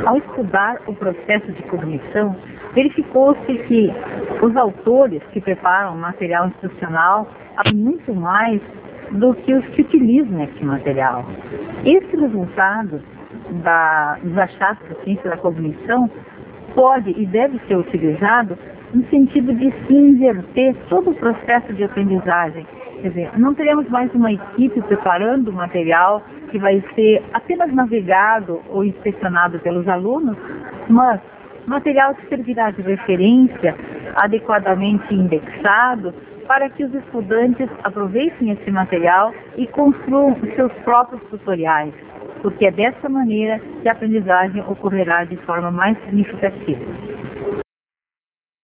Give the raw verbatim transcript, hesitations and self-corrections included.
ao estudar o processo de cognição, verificou-se que os autores que preparam material instrucional sabem muito mais do que os que utilizam esse material. Esse resultado da, dos achados da ciência da cognição pode e deve ser utilizado no sentido de se inverter todo o processo de aprendizagem. Quer dizer, não teremos mais uma equipe preparando o material que vai ser apenas navegado ou inspecionado pelos alunos, mas material que servirá de referência, adequadamente indexado, para que os estudantes aproveitem esse material e construam os seus próprios tutoriais, porque é dessa maneira que a aprendizagem ocorrerá de forma mais significativa.